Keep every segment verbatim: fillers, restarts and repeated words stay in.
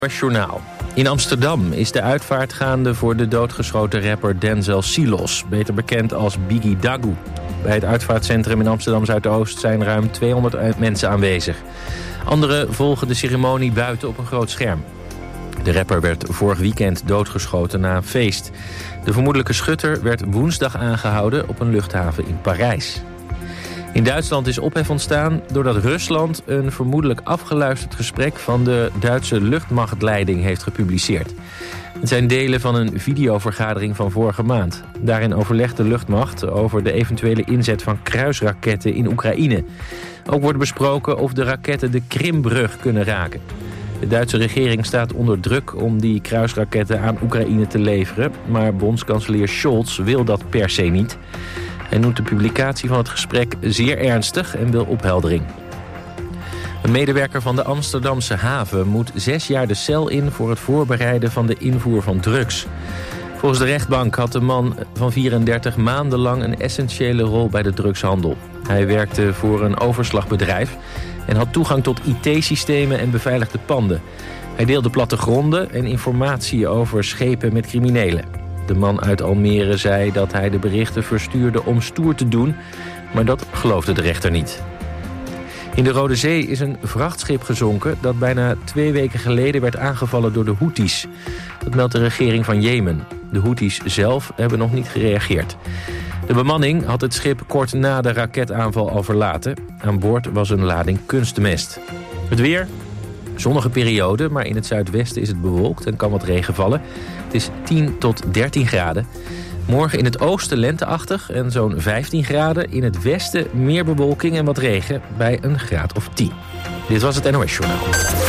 Journaal. In Amsterdam is de uitvaart gaande voor de doodgeschoten rapper Denzel Silos, beter bekend als Biggie Dagu. Bij het uitvaartcentrum in Amsterdam Zuidoost zijn ruim tweehonderd mensen aanwezig. Anderen volgen de ceremonie buiten op een groot scherm. De rapper werd vorig weekend doodgeschoten na een feest. De vermoedelijke schutter werd woensdag aangehouden op een luchthaven in Parijs. In Duitsland is ophef ontstaan doordat Rusland een vermoedelijk afgeluisterd gesprek van de Duitse luchtmachtleiding heeft gepubliceerd. Het zijn delen van een videovergadering van vorige maand. Daarin overlegt de luchtmacht over de eventuele inzet van kruisraketten in Oekraïne. Ook wordt besproken of de raketten de Krimbrug kunnen raken. De Duitse regering staat onder druk om die kruisraketten aan Oekraïne te leveren, maar bondskanselier Scholz wil dat per se niet. Hij noemt de publicatie van het gesprek zeer ernstig en wil opheldering. Een medewerker van de Amsterdamse haven moet zes jaar de cel in voor het voorbereiden van de invoer van drugs. Volgens de rechtbank had de man van vierendertig maandenlang een essentiële rol bij de drugshandel. Hij werkte voor een overslagbedrijf en had toegang tot I T-systemen en beveiligde panden. Hij deelde plattegronden en informatie over schepen met criminelen. De man uit Almere zei dat hij de berichten verstuurde om stoer te doen, maar dat geloofde de rechter niet. In de Rode Zee is een vrachtschip gezonken dat bijna twee weken geleden werd aangevallen door de Houthis. Dat meldt de regering van Jemen. De Houthis zelf hebben nog niet gereageerd. De bemanning had het schip kort na de raketaanval al verlaten. Aan boord was een lading kunstmest. Het weer? Zonnige periode, maar in het zuidwesten is het bewolkt en kan wat regen vallen. Het is tien tot dertien graden. Morgen in het oosten lenteachtig en zo'n vijftien graden. In het westen meer bewolking en wat regen bij een graad of tien. Dit was het N O S Journaal.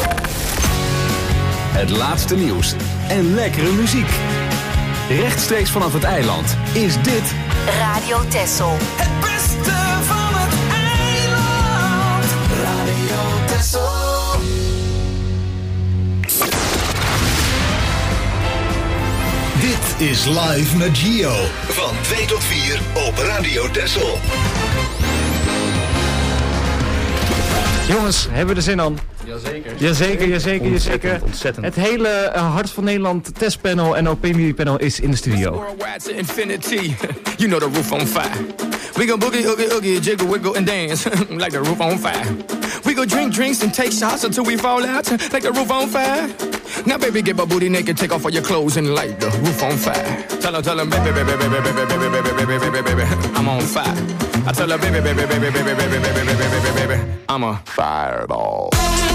Het laatste nieuws en lekkere muziek. Rechtstreeks vanaf het eiland is dit Radio Texel. Het beste van het eiland. Radio Texel. Dit is Live met Gio. Van twee tot vier op Radio Texel. Jongens, hebben we er zin aan? Jazeker. Jazeker, jazeker, jazeker. Ontzettend. Het hele uh, Hart van Nederland testpanel en O P-panel is in de studio. Worldwide to infinity. You know the roof on fire. We go boogie, oogie, oogie, jiggle, wiggle, and dance like the roof on fire. We go drink drinks and take shots until we fall out like the roof on fire. Now baby, get my booty naked, take off all your clothes and light the roof on fire. Tell her, tell her, baby, baby, baby, baby, baby, baby, baby, baby, baby, baby, I'm on fire. I tell her, baby, baby, baby, baby, baby, baby, baby, baby, baby, I'm a fireball.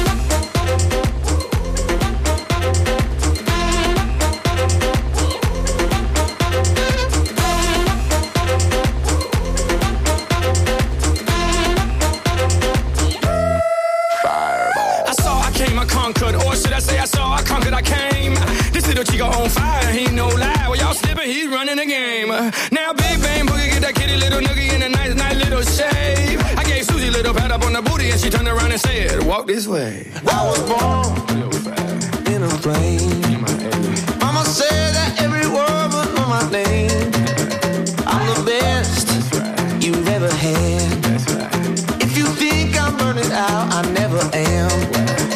Or should I say I saw, I conquered, I came. This little chico on fire, he no lie. Well, y'all slipping, he's running the game. Now Big Bang Boogie, get that kitty little noogie in a nice, nice little shave. I gave Susie a little pat up on the booty and she turned around and said, walk this way. I was born in a plane. Mama said that every word would know my name. I'm the best you've ever had. If you think I'm burning out, I never am.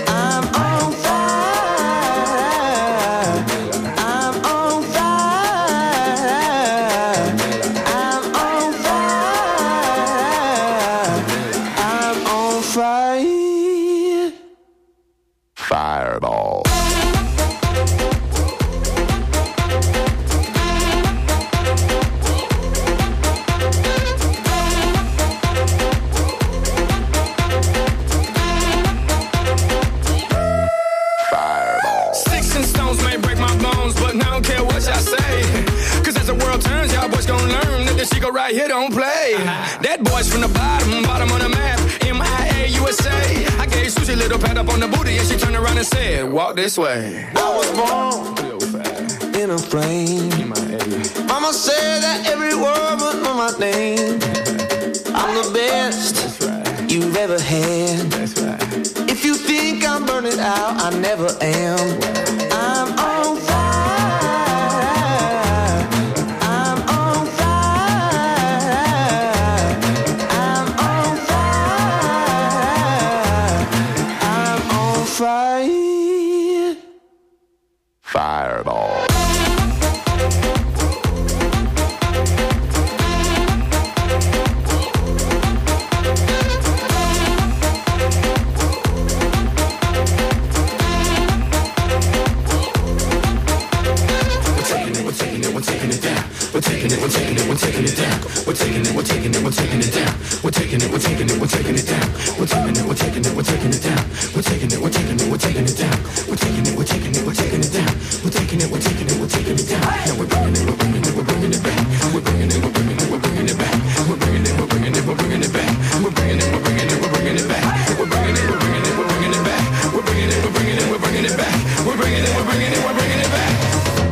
Fireball. Sticks and stones may break my bones, but I don't care what y'all say. Cause as the world turns, y'all boys gon' learn that the Chico right here don't play. That boy's from the bottom, bottom on the map. M I A U S A. I gave Susie a little pat up on the booty and she turned around and said, walk this way. I was born in a plane. Mama said that every word would know my name. I'm the best you've ever had. If you think I'm burning out, I never am. I'm on fire. I'm on fire. I'm on fire. I'm on fire. Fireball. We're taking it, we're taking it, we're taking it, we're taking it down. We're taking it, we're taking it, we're taking it down. We're taking it, we're taking it, we're taking it down. We're taking it, we're taking it, we're taking it down. We're taking it, we're taking it, we're taking it down. We're taking it, we're taking it, we're taking it down. We're taking it, we're taking it, we're taking it down. Now we're bringing it, we're bringing it, we're bringing it back. We're bringing it, we're bringing it, we're bringing it back. We're bringing it, we're bringing it, we're bringing it back. We're bringing it, we're bringing it, we're bringing it back. We're bringing it, we're bringing it, we're bringing it back. We're bringing it, we're bringing it, we're bringing it back. We're bringing it, we're bringing it, we're bringing it back.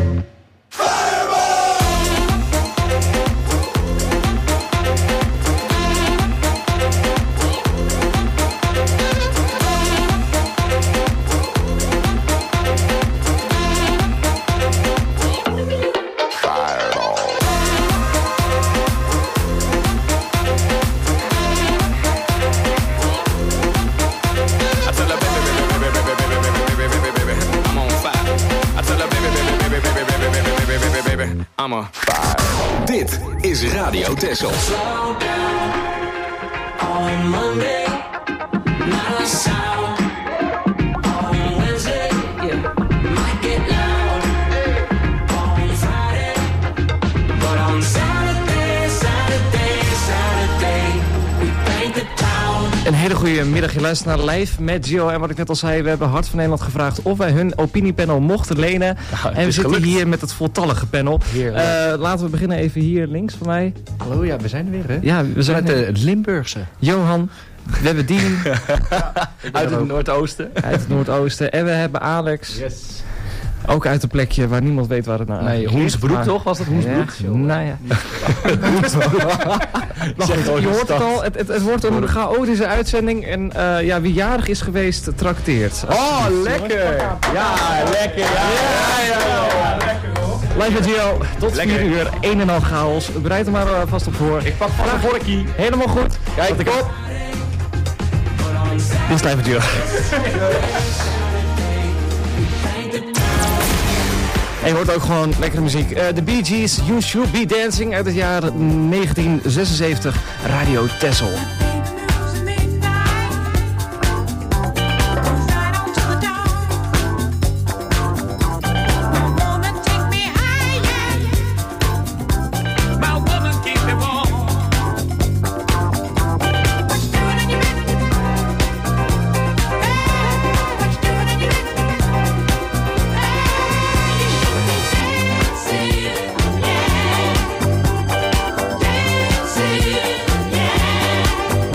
I'm a fire. Dit is Radio Texel. Slow down on Monday, not a sound. On Wednesday, yeah, might get loud. On Friday, but on Saturday, Saturday, Saturday, we paint the town. Een hele goede middag, je luistert naar Live met Gio. En wat ik net al zei, we hebben Hart van Nederland gevraagd of wij hun opiniepanel mochten lenen. Nou, en we zitten gelukt. hier met het voltallige panel. Heerlijk. Uh, laten we beginnen even hier links van mij. Hallo, ja, we zijn er weer, hè? Ja, we zijn Vanuit de Limburgse. Johan, we hebben Dien Uit het Noordoosten. uit het Noordoosten. En we hebben Alex, Yes. ook uit een plekje waar niemand weet waar het naar Nee, ligt. Hoensbroek Maar- toch? Was dat Hoensbroek? Ja, nou ja. Maar goed, je hoort het al, het, het, het wordt een chaotische uitzending. En uh, ja, wie jarig is geweest, trakteert. Oh, lekker! Ja, lekker! Ja, ja, ja, ja. Lekker hoor. Live met Gio, tot vier uur, een en al chaos. Bereid er maar uh, vast op voor. Ik pak vast een vorkje. Helemaal goed. Kijk, Wat ik op! Dit is Live met Gio. En je hoort ook gewoon lekkere muziek. Uh, de Bee Gees, You Should Be Dancing uit het jaar negentien zesenzeventig. Radio Texel. Yeah.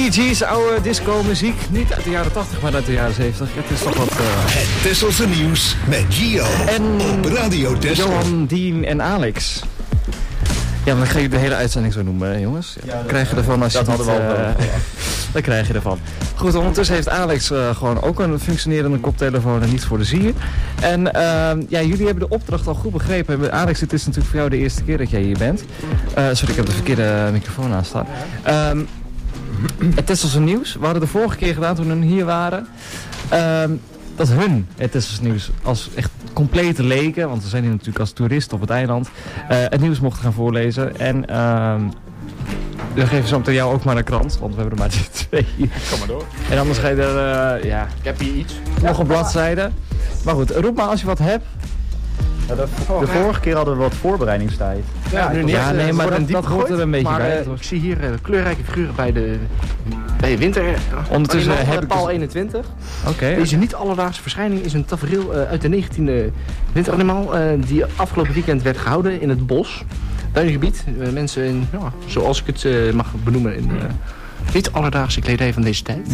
Bee Gees, oude disco muziek. Niet uit de jaren tachtig, maar uit de jaren zeventig. Het is toch wat... Uh... Het Tesselse nieuws met Gio en op Radio Tessel. Johan, Dean en Alex. Ja, maar dan ga je de hele uitzending zo noemen, hè, jongens. Ja, dat krijg je ervan als je dat niet, hadden we al uh, dan krijg je ervan. Goed, ondertussen heeft Alex uh, gewoon ook een functionerende koptelefoon en niet voor de zier. En uh, ja, jullie hebben de opdracht al goed begrepen. Alex, het is natuurlijk voor jou de eerste keer dat jij hier bent. Uh, sorry, ik heb de verkeerde microfoon aanstaan. Um, het Tesselse nieuws. We hadden de vorige keer gedaan toen we hier waren. Um, dat hun het Tesselse nieuws als echt complete leken, want we zijn hier natuurlijk als toerist op het eiland, uh, het nieuws mochten gaan voorlezen. En uh, we geven zo meteen jou ook maar een krant, want we hebben er maar twee hier. Kom maar door. En anders ga je er, uh, ja... Ik heb hier iets. Nog een bladzijde. Maar goed, roep maar als je wat hebt. Ja, de, de vorige keer hadden we wat voorbereidingstijd. Ja, nu niet. Ja, nee, maar dat, dat hoort er een beetje maar, bij. Uh, ik zie hier uh, kleurrijke figuren bij de, bij de winter. Ondertussen uh, heb ik Paal dus... eenentwintig. Oké. Okay. Deze niet alledaagse verschijning is een tafereel uh, uit de negentiende winteranimaal uh, die afgelopen weekend werd gehouden in het bos. Duingebied. Uh, mensen in, ja, zoals ik het uh, mag benoemen, in uh, niet alledaagse kledij van deze tijd.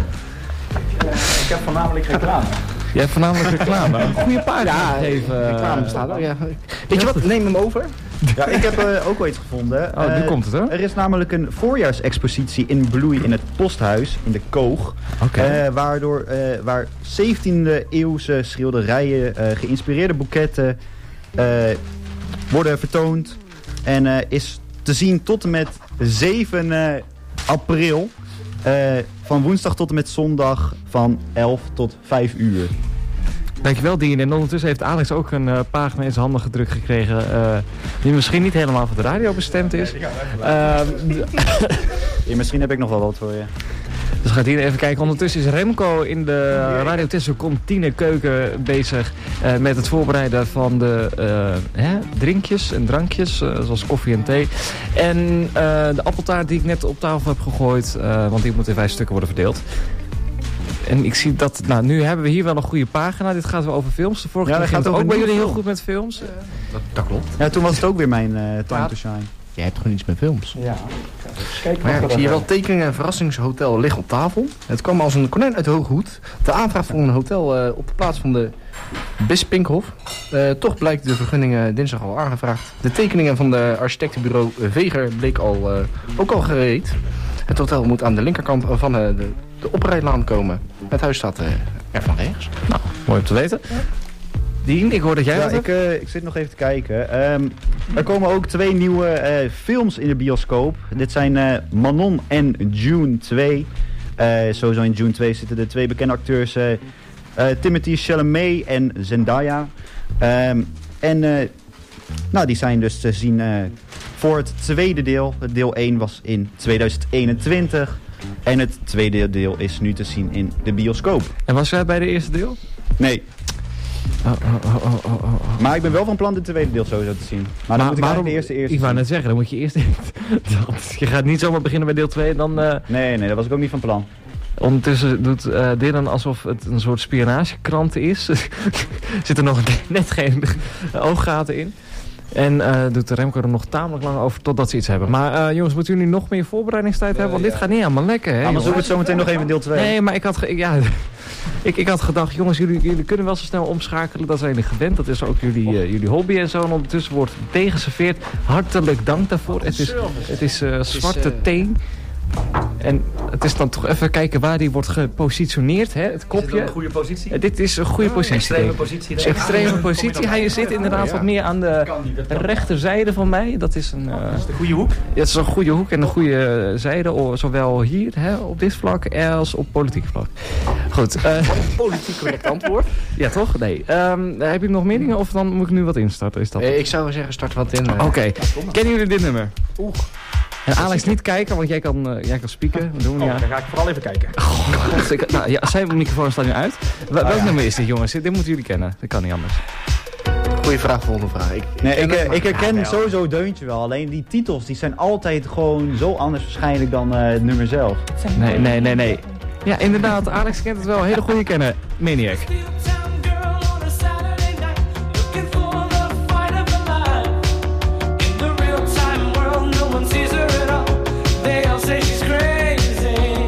Uh, ik heb voornamelijk reclame. Je hebt voornamelijk reclame. Een goede pagina ja, geven. Reclame bestaat ook, ja. Weet je wat, neem hem over. Ja, ik heb uh, ook wel iets gevonden. Oh, nu uh, komt het hoor. Er is namelijk een voorjaarsexpositie in bloei in het Posthuis, in de Koog. Okay. Uh, waardoor, uh, waar zeventiende eeuwse schilderijen, uh, geïnspireerde boeketten uh, worden vertoond. En uh, is te zien tot en met zeven april. Uh, van woensdag tot en met zondag van elf tot vijf uur. Dankjewel, Dien. En ondertussen heeft Alex ook een uh, pagina in zijn handen gedrukt gekregen. Uh, die misschien niet helemaal voor de radio bestemd is. Nee, uh, ja, misschien heb ik nog wel wat voor je. Dus gaat hier even kijken. Ondertussen is Remco in de Radio Tessel kantine keuken bezig uh, met het voorbereiden van de uh, hè, drinkjes en drankjes, uh, zoals koffie en thee. En uh, de appeltaart die ik net op tafel heb gegooid, uh, want die moet in vijf stukken worden verdeeld. En ik zie dat, nou nu hebben we hier wel een goede pagina. Dit gaat wel over films. De vorige ja, keer gaat het ook bij jullie film. heel goed met films. Uh, dat, dat klopt. Ja, toen was het ook weer mijn uh, time ja. to shine. Jij hebt gewoon iets met films. Ja. Kijk, maar ja, ik zie hier wel tekeningen en verrassingshotel liggen op tafel. Het kwam als een konijn uit de hoge hoed. De aanvraag voor een hotel uh, op de plaats van de Bispinkhof. Uh, toch blijkt de vergunning uh, dinsdag al aangevraagd. De tekeningen van de architectenbureau Veger bleek al, uh, ook al gereed. Het hotel moet aan de linkerkant van uh, de, de oprijlaan komen. Het huis staat uh, er van rechts. Nou, mooi om te weten. Dien, ik hoor dat jij ja, dat ik, uh, ik zit nog even te kijken. Um, er komen ook twee nieuwe uh, films in de bioscoop. Dit zijn uh, Manon en June twee. Uh, sowieso in June twee zitten de twee bekende acteurs uh, uh, Timothée Chalamet en Zendaya. Um, en uh, nou, die zijn dus te zien uh, voor het tweede deel. Het deel één was in tweeduizend eenentwintig. En het tweede deel is nu te zien in de bioscoop. En was jij bij de eerste deel? Nee. Oh, oh, oh, oh, oh, oh. Maar ik ben wel van plan de tweede deel sowieso te zien. Maar, maar dan moet ik waarom, de eerste eerst Ik wou net zeggen, dan moet je eerst... je gaat niet zomaar beginnen bij deel twee en dan... Uh... Nee, nee, dat was ik ook niet van plan. Ondertussen doet uh, Dylan alsof het een soort spionagekrant is. Zitten nog net geen ooggaten in. En uh, doet Remco er nog tamelijk lang over totdat ze iets hebben. Maar uh, jongens, moeten jullie nog meer voorbereidingstijd uh, hebben? Want ja. dit gaat niet helemaal lekker, hè? Anders doen we het zo meteen nog even deel twee. Nee, maar ik had, ge ja, ik, ik had gedacht, jongens, jullie, jullie kunnen wel zo snel omschakelen. Dat zijn jullie gewend. Dat is ook jullie, uh, jullie hobby en zo. En ondertussen wordt tegengeserveerd. Hartelijk dank daarvoor. Het is, het is uh, zwarte is, uh... thee. En het is dan toch even kijken waar die wordt gepositioneerd, hè? Het kopje. Is dit een goede positie? Uh, dit is een goede oh, positie. Extreme positie. Denk. Extreme ja, positie. Hij zit inderdaad oh, ja. wat meer aan de rechterzijde van mij. Dat is een... Uh, dat is de goede hoek? Ja, het is een goede hoek en een goede zijde. Zowel hier, hè, op dit vlak, als op politiek vlak. Goed. Uh, Politiek correct antwoord. Ja, toch? Nee. Um, heb je nog meer dingen of dan moet ik nu wat instarten? Is dat uh, ik zou zeggen, start wat in. Uh. Oké. Okay. Kennen jullie dit nummer? Oeh. En Alex, niet kijken, want jij kan, uh, jij kan spieken. Dat doen we, oh, ja. Dan ga ik vooral even kijken. Oh, God, ik, nou, ja, zijn microfoon staat nu uit. Wel, oh, welk ja. nummer is dit, jongens? Dit moeten jullie kennen. Dat kan niet anders. Goeie vraag, volgende vraag. Ik, nee, ik, ik, ik herken ja, sowieso Deuntje wel. Alleen die titels die zijn altijd gewoon zo anders waarschijnlijk dan uh, het nummer zelf. Nee, nee, nee, nee. Ja, inderdaad. Alex kent het wel. Hele goede kennen. Maniac. Say she's crazy.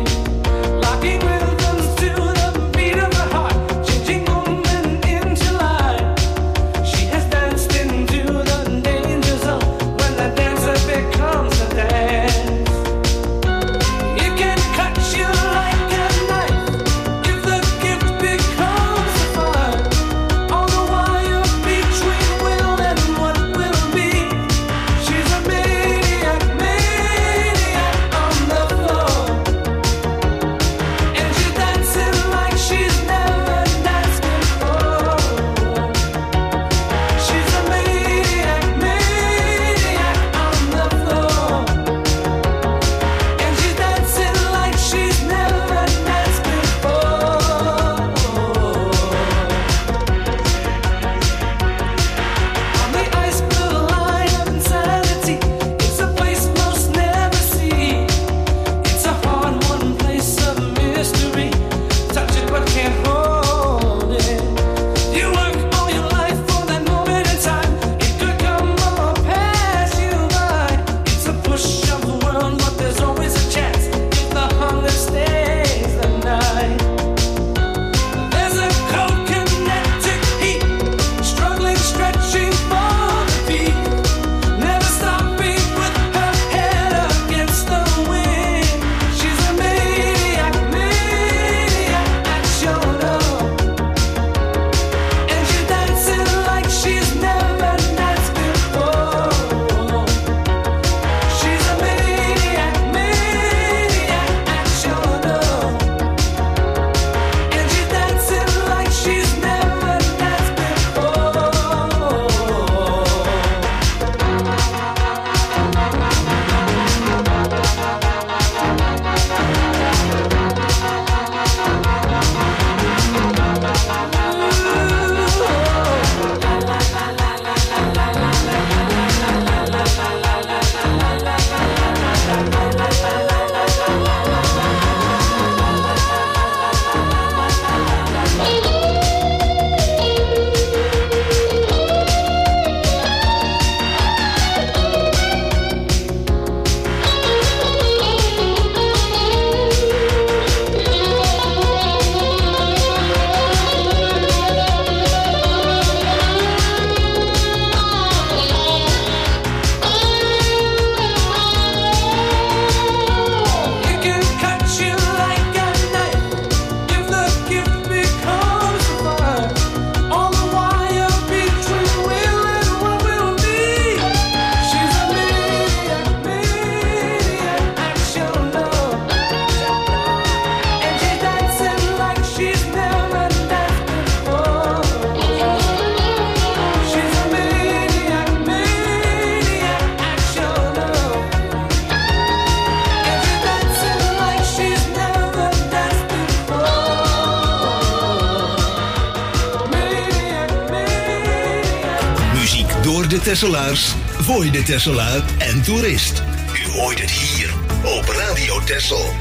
Door de Tesselaars, voor de Tesselaar en toerist. U hoort het hier op Radio Texel.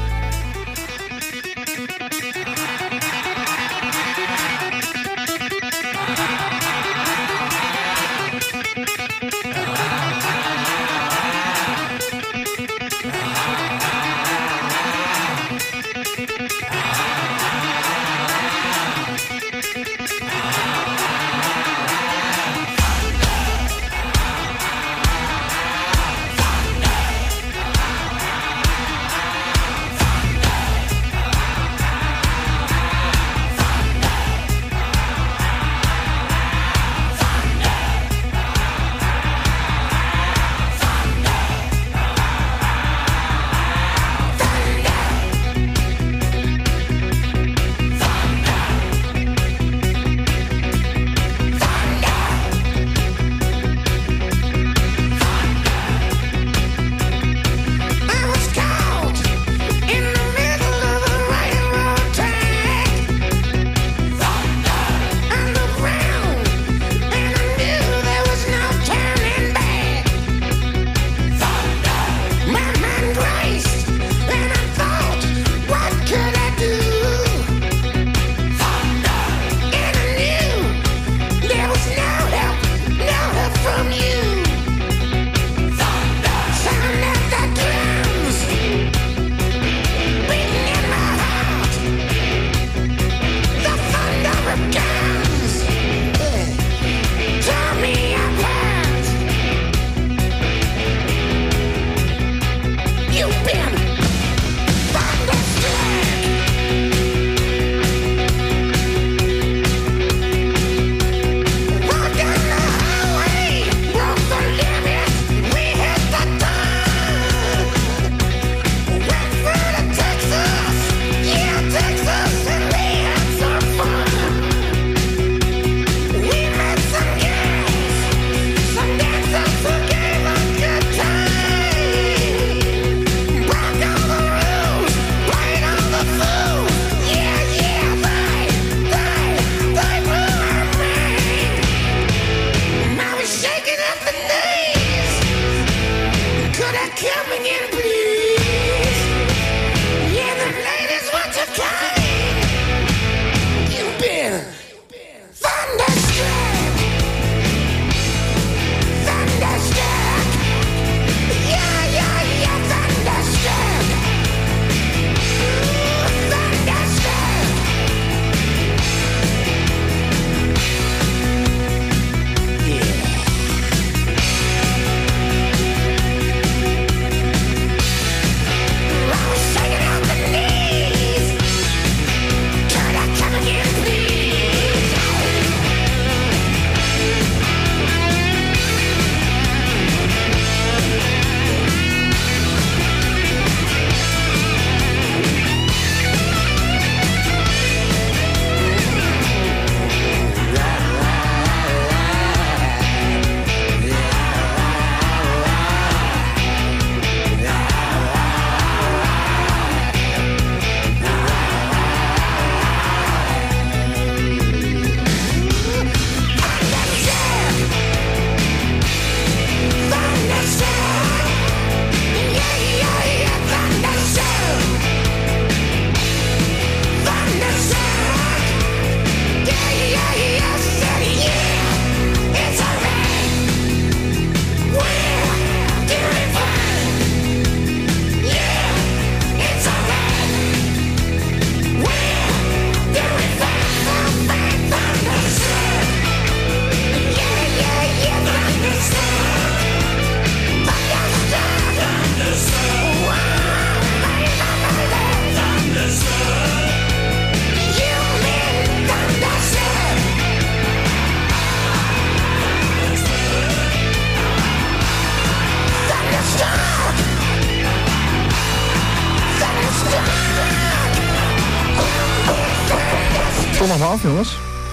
Kom nog maar af, jongens.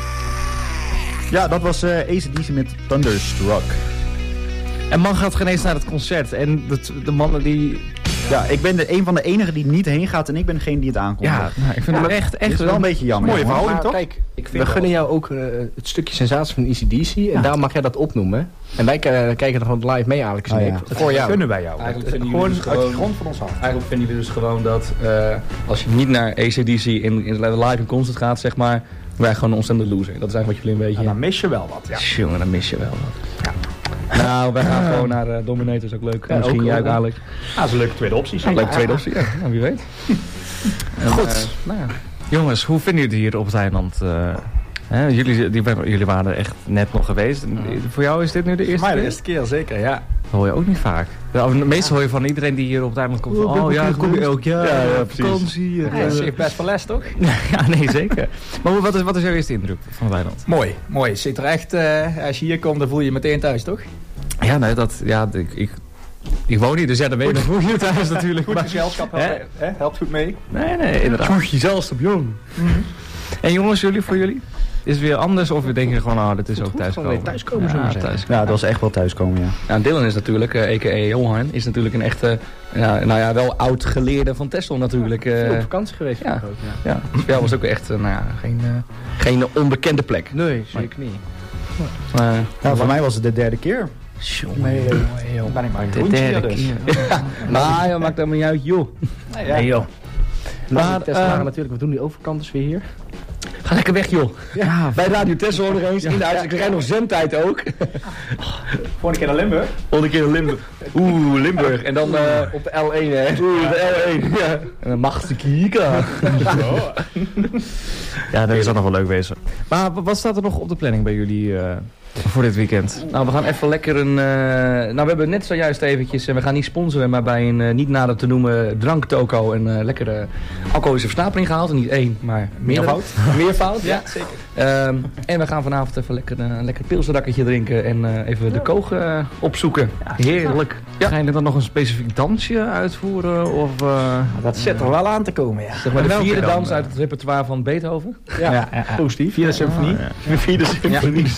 Ja, dat was uh, A C D C met Thunderstruck. En man gaat geen eens naar het concert. En de, de mannen die... Ja, ik ben de, een van de enigen die niet heen gaat en ik ben degene die het aankomt. Ja, nou, ik vind ja, het echt, echt wel een beetje jammer. Mooie verhouding, toch? Kijk, ik vind we gunnen jou ook uh, het stukje sensatie van A C D C en ja. Daarom mag jij dat opnoemen. En wij uh, kijken er gewoon live mee, Alex. Oh, ja. Voor jou. Kunnen wij jou. Eigenlijk vinden Gewoon jullie dus uit de gewoon, grond van ons hart. eigenlijk vinden jullie dus gewoon dat uh, als je niet naar A C D C in, in live in concert gaat, zeg maar, wij gewoon een ontzettende loser. Dat is eigenlijk wat jullie een beetje... Ja, dan mis je wel wat. Ja. Jongen, dan mis je wel wat. Ja. Nou, wij gaan gewoon naar uh, Dominator, is ook leuk. Ja, Misschien ook, jij ook, ja. Alex. Ah, dat is een leuke tweede optie. Ja, leuke tweede optie, ja. Nou, wie weet. En, Goed. Uh, nou ja. Jongens, hoe vinden jullie het hier op het eiland? Uh, hè? Jullie, die, jullie waren er echt net nog geweest. Uh. Voor jou is dit nu de eerste Voor mij keer? de eerste keer, zeker, ja. Dat hoor je ook niet vaak. Ja, meestal hoor je van iedereen die hier op het eiland komt van, oh ja, ik kom je elk jaar, ja, ja, vakantie. Ja, ja, ze heeft best wel les, toch? Ja, nee, zeker. Maar wat is, wat is jouw eerste indruk van het eiland? Mooi, mooi. Het zit er echt, uh, als je hier komt, dan voel je je meteen thuis, toch? Ja, nee, dat, ja, ik, ik, ik woon hier, dus ja, dan weet je hoe je thuis natuurlijk. Goed maar, gezelschap helpt, hè? helpt goed mee. Nee, nee, inderdaad. Goed gezelschap, jong. Mm-hmm. En jongens, jullie, voor jullie? Is het weer anders of denk je gewoon, oh, dit is ook thuiskomen? Thuiskomen, ja, zo thuis. Ja, dat was echt wel thuiskomen, ja. Nou, Dylan is natuurlijk, uh, a k a. Johan, is natuurlijk een echte, uh, nou ja, wel oud geleerde van Texel natuurlijk. Uh, Veel op vakantie geweest. Ja, ook, ja. ja. Dus voor jou was ook echt, uh, nou ja, geen, uh, geen onbekende plek. Nee, zeker niet. Maar, uh, Nou, voor mij was het de derde keer. Nee, joh. Ben ik maar een De rondje derde dus. keer. ja. Maar dat maakt helemaal niet uit, joh. Nee, ja. Nee, joh. Maar Tesla uh, natuurlijk, we doen die overkant dus weer hier. Ga lekker weg, joh. Ja, Bij Radio Texel nog eens, in de uitzending. Ik krijg nog zendtijd ook. Volgende keer naar Limburg. Volgende keer naar Limburg. Oeh, Limburg. En dan uh, op de L één, hè. Oeh, de L één. Ja. En dan mag ze kijken. ja, dat is ook nog wel leuk wezen. Maar wat staat er nog op de planning bij jullie uh, voor dit weekend? Nou, we gaan even lekker een... Uh, nou, we hebben net zojuist eventjes... Uh, we gaan niet sponsoren, maar bij een uh, niet nader te noemen dranktoko een uh, lekkere alcoholische versnapering gehaald. En niet één, maar meervoud. Meervoud, ja. Zeker. Um, en we gaan vanavond even lekker uh, een lekker pilsendakkertje drinken en uh, even de koog uh, opzoeken. Heerlijk. Ja. Gaan jullie dan nog een specifiek dansje uitvoeren? Of, uh... Dat zit er wel aan te komen, ja. Zeg maar de vierde dan, dans uh... uit het repertoire van Beethoven. Ja, ja, ja, ja. Positief. Vierde symfonie. Oh, ja. Vierde symfonie.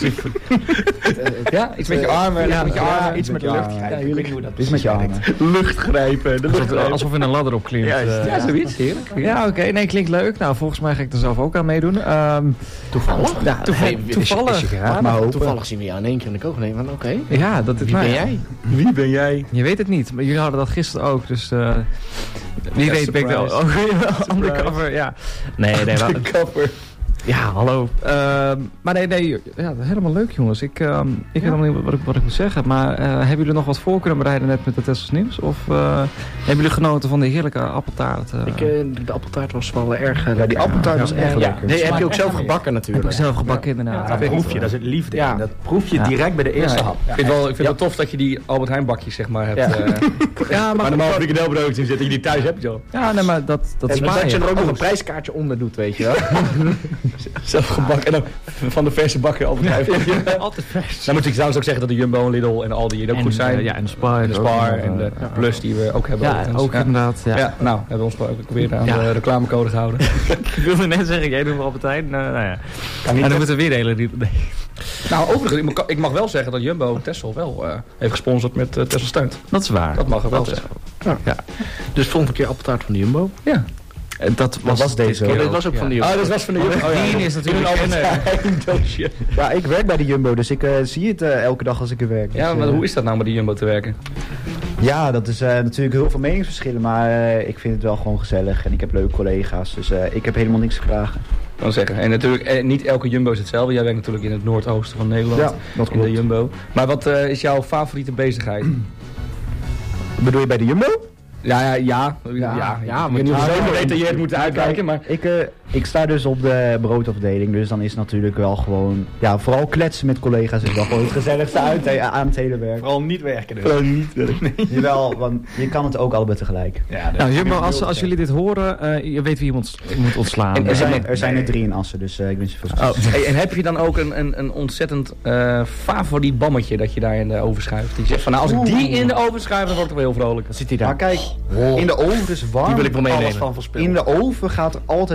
Ja, iets met je armen. Ja, met je armen. ja, iets met de lucht. Ja, heerlijk. Dit met je armen. Lucht grijpen. De lucht Alsof, grijpen. alsof je een ladder opklimt. Ja, uh, ja, zoiets. Heerlijk. Ja, oké. Okay. Nee, klinkt leuk. Nou, volgens mij ga ik er zelf ook aan meedoen. Um, Toevallig? Ja, toevallig. Is, toevallig. is je geraden? Maar hopen. Toevallig zien we jou in één keer in de koog nemen. Oké. Okay. Ja, dat is Wie nou, ben ja. jij? Wie ben jij? Je weet het niet, maar jullie hadden dat gisteren ook, dus uh, wie ja, weet ben ik wel oh, undercover, ja. Nee, nee, maar, Undercover. Ja, hallo. Uh, maar nee, nee, ja, helemaal leuk jongens. Ik, uh, ik weet nog niet wat ik, wat ik moet zeggen, maar uh, hebben jullie nog wat voor kunnen bereiden net met de Tessels Nieuws? Of uh, hebben jullie genoten van de heerlijke appeltaart? Uh? Ik, uh, de appeltaart was wel erg uh, Ja, die appeltaart ja, was echt ja, lekker. Nee, heb je ook zelf gebakken natuurlijk. Heb ik zelf gebakken ja. inderdaad. Ja, dat proef je, daar zit liefde in. Ja. Dat proef je direct bij de eerste ja, hap. Ik vind, wel, ik vind het wel tof dat je die Albert Heijn bakjes zeg maar hebt. Ja, uh, ja maar, maar normaal frikandelbroodjes zitten die die thuis hebt zo. Ja, nee, maar dat, dat en dat je er ook nog een een prijskaartje onder doet, weet je wel. Zelf gebakken. En dan van de verse bakken Albert Heijn. Ja, altijd vers. Dan moet ik trouwens ook zeggen dat de Jumbo en Lidl en Aldi hier ook en, goed zijn. Uh, ja, en de Spar. En de Spar en de ja. Plus die we ook hebben. Ja, overigens. ook ja. inderdaad. Ja. Ja, nou, hebben we ons ook weer aan ja. de reclamecode gehouden. Ik wilde net zeggen, jij doet wel Albert Heijn. Uh, nou ja. Kan niet en dan moeten we weer de hele... Nee. Nou, overigens, ik mag, ik mag wel zeggen dat Jumbo Texel wel uh, heeft gesponsord met uh, Texel Steunt. Dat is waar. Dat mag ik wel dat zeggen. Ja. Ja. Dus volgende keer appeltaart van de Jumbo. Ja. Dat was, dat was deze keer. ook. Oh, dat was ook ja. van de Jumbo. Oh, dat was van de Jumbo. Oh, ja. Die is natuurlijk een doosje. Ja, ik werk bij de Jumbo, dus ik uh, zie het uh, elke dag als ik er werk. Ja, dus, maar uh, hoe is dat nou met die Jumbo te werken? Ja, dat is uh, natuurlijk heel veel meningsverschillen, maar uh, ik vind het wel gewoon gezellig en ik heb leuke collega's, dus uh, ik heb helemaal niks te vragen. Kan zeggen. En natuurlijk, eh, niet elke Jumbo is hetzelfde. Jij werkt natuurlijk in het noordoosten van Nederland. Ja, dat in de Jumbo. Maar wat uh, is jouw favoriete bezigheid? Bedoel je bij de Jumbo? Ja, ja, ja. Ja, ja, ja ik weet niet of we zo gedetailleerd moeten uitkijken, maar... Ik, uh, ik sta dus op de broodafdeling, dus dan is natuurlijk wel gewoon... Ja, vooral kletsen met collega's is wel gewoon het gezelligste uit, aan het hele werk. Vooral niet werken dus. Vooral niet werken. Nee. Jawel, want je kan het ook allebei tegelijk. Ja, nou, Jumbo, als, als jullie dit horen, uh, je weet wie je moet, moet ontslaan. En er zijn er, zijn er drie in Assen, dus uh, ik wens je veel succes. Oh, hey, en heb je dan ook een, een, een ontzettend uh, favoriet bammetje dat je daar in de oven schuift? Die zegt van, nou, als ik die in de oven schuif, dan word ik wel heel vrolijk. Dan zit hij daar. Maar kijk, in de oven is warm. Die wil ik wel meenemen. Van in de oven gaat er altijd wel een frikandel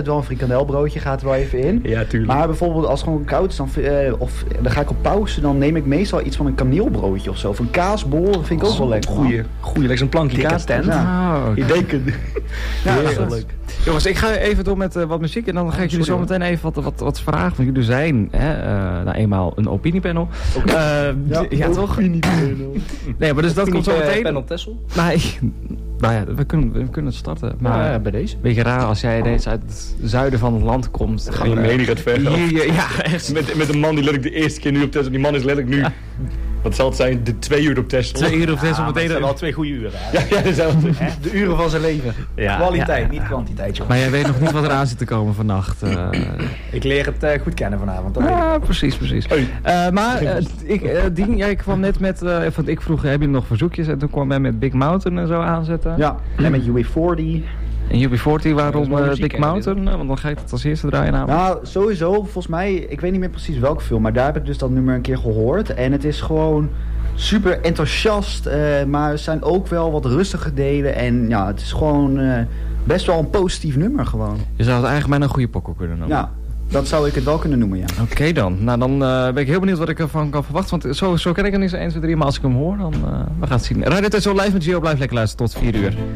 frikandelbroodje gaat er wel even in. Ja, tuurlijk. Maar bijvoorbeeld als het gewoon koud is, dan, uh, of dan ga ik op pauze, dan neem ik meestal iets van een kaneelbroodje of zo. Of een kaasbol, dat vind ik ook wel lekker. Goeie, goeie, lekker zo'n plankje kaas. Ja. Oh, Ik denk het. Ja, dat is wel leuk. Jongens, ik ga even door met uh, wat muziek en dan ga ik jullie zo meteen even wat, wat, wat vragen. Want jullie zijn hè, uh, nou eenmaal een opiniepanel. Okay. Uh, ja, ja toch? Opiniepanel. Nee, maar dus dat komt zo meteen. Panel Tessel? Nee, nou ja, we kunnen, we kunnen starten. Maar ja, bij deze. Beetje raar als jij ineens uit het zuiden van het land komt. Gaan je mening gaat verder. Hier, ja, echt. Met, met een man die letterlijk de eerste keer nu op Tesla. Die man is letterlijk nu... Ja. Wat zal het zijn? De twee uur op Tesla. Twee uur op Tesla ja, meteen. Dat zijn wel twee goede uren. Ja, ja, dat zijn wel twee. De uren van zijn leven. Ja, Kwaliteit, ja, ja. niet kwantiteit. Joh. Maar jij weet nog niet wat eraan zit te komen vannacht. Uh... Ik leer het uh, goed kennen vanavond. Dat ja, precies, precies. Uh, maar uh, ik, uh, Dien, jij kwam net met... Uh, want ik vroeg, heb je nog verzoekjes? En toen kwam hij met Big Mountain en zo aanzetten. Ja, en met U B veertig. En U B veertig, waarom uh, muziek, Big Mountain? Want dan ga ik het als eerste draaien namelijk. Nou, sowieso, volgens mij, ik weet niet meer precies welke film, maar daar heb ik dus dat nummer een keer gehoord. En het is gewoon super enthousiast, uh, maar er zijn ook wel wat rustige delen. En ja, het is gewoon uh, best wel een positief nummer gewoon. Je zou het eigenlijk maar een goede pokkel kunnen noemen. Ja, dat zou ik het wel kunnen noemen, ja. Oké okay dan. Nou, dan uh, ben ik heel benieuwd wat ik ervan kan verwachten. Want zo, zo ken ik er niet zo één, twee, drie, maar als ik hem hoor, dan uh, we gaan het zien. Radio Tesla live met Gio, blijf lekker luisteren tot vier uur.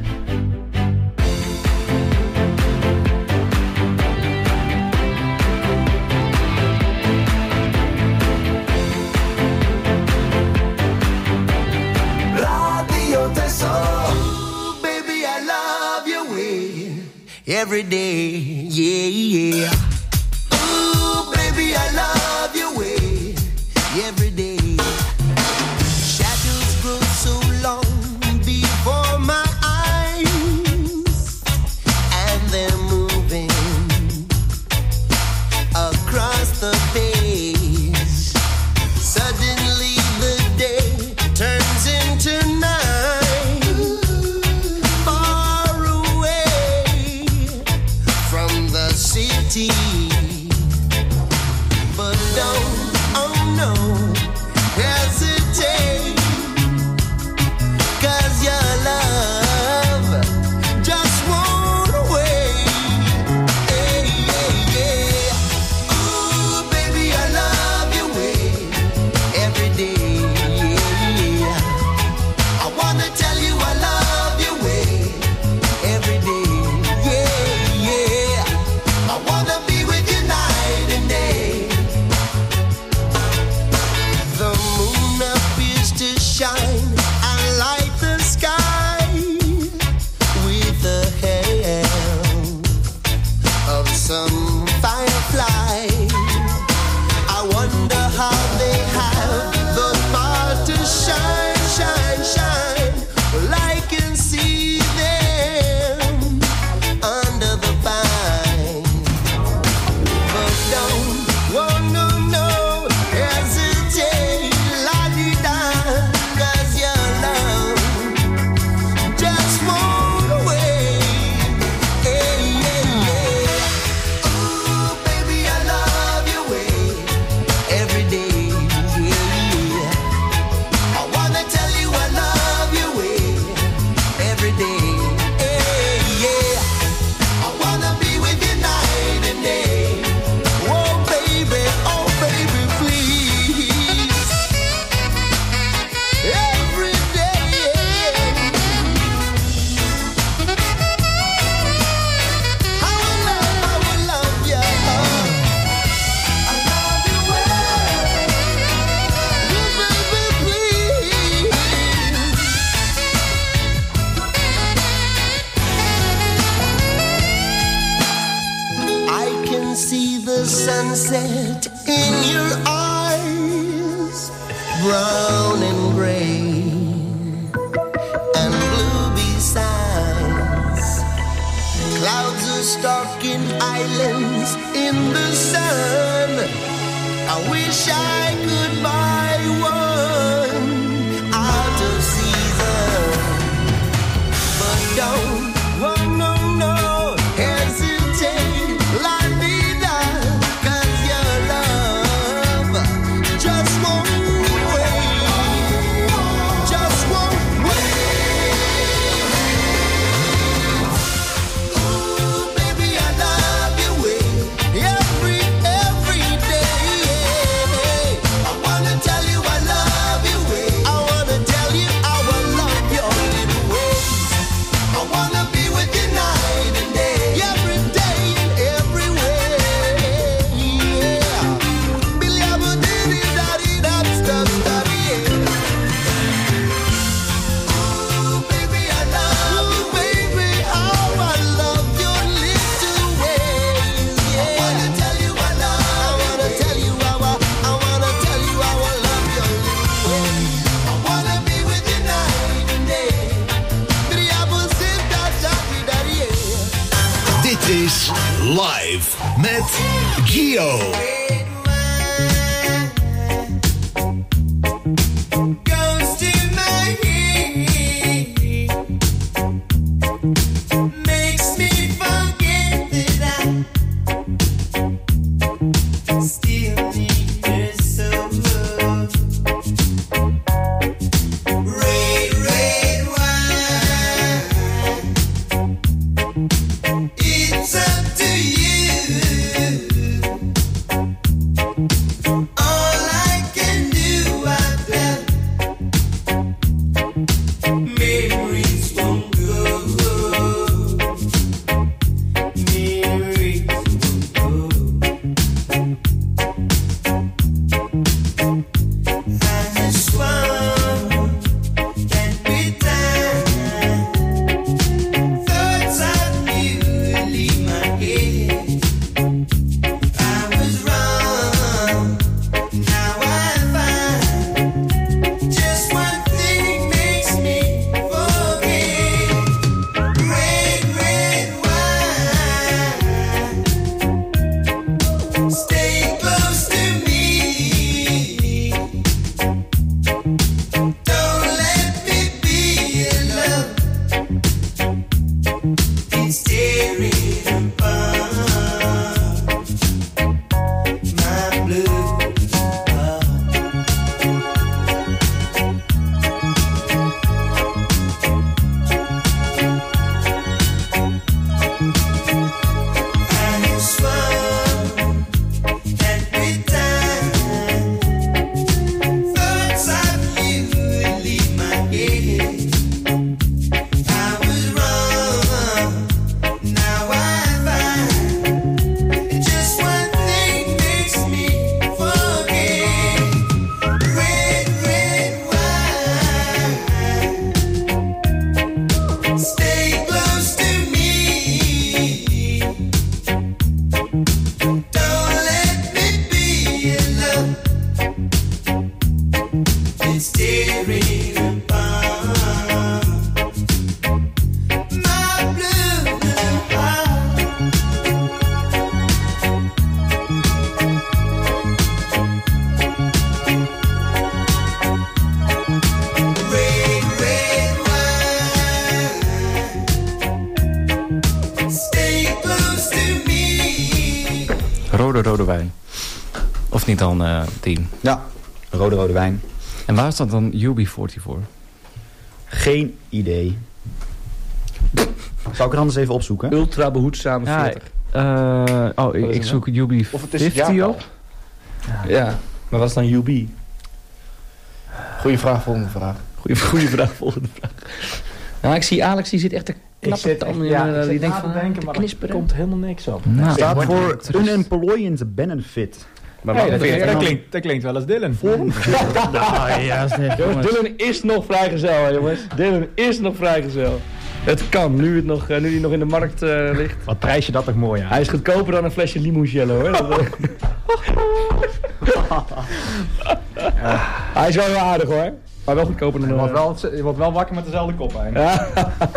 Every day, yeah, yeah. Ooh, baby, I love your way. Every day. Shadows grow so long before my eyes, and they're moving across the page. Suddenly the day turns into night. But don't, oh no, hesitate, 'cause your love just won't wait. Hey, yeah, yeah. Ooh, baby, I love your way every day. Yeah. I wanna tell you I love your way every day. Yeah, yeah. I wanna be with you night and day. The moon appears to shine and light the sky with the help of some firefly. I wonder how they have the power to shine, shine, shine. Well, I can see them under the pine. But don't, oh no, no, hesitate, la-di-da, 'cause your love just won't wait. Hey, yeah, yeah. Ooh, baby, I love your way every day. Yeah. I wanna tell you I love your way every day. Hey, yeah. I wanna be with you night and day. Oh baby, oh baby, please. Every day. I will love, I will love you. I love you well. Oh baby, please. I can see the sunset in your eyes, brown and gray and blue besides. Clouds are stalking islands in the sun. I wish I could buy one out of season, but don't, oh no, no, hesitate, la-di-da, 'cause your love just won't wait, just won't wait. Ooh, baby, I love your way live met Gio. Rode, rode wijn. Of niet dan uh, tien? Ja, rode, rode wijn. En waar staat dan U B veertig voor? Geen idee. Zou ik er anders even opzoeken? Ultra behoedzame ja, veertig. Uh, oh, ik, ik zoek U B vijftig op. Ja. ja, maar wat is dan U B? Goeie vraag, volgende vraag. Goeie, goeie vraag, volgende vraag. Nou, ik zie Alex, die zit echt te knappen tanden. Ja, ik die zit denkt na van, te denken, maar er komt helemaal niks op. Nou, staat voor unemployment benefit. Maar hey, dat, dat, dat, klinkt, dat klinkt wel als Dylan. nou, ja, zeg, Dylan is nog vrijgezel, jongens. Dylan is nog vrijgezel. Het kan, nu, het nog, nu hij nog in de markt uh, ligt. Wat prijs je dat toch mooi aan? Hij is goedkoper dan een flesje limoncello, hoor. Dat, uh... Hij is wel heel aardig, hoor. Maar wel goedkoper dan... Je wordt uh... wel, je wordt wel wakker met dezelfde kop aan. Ja.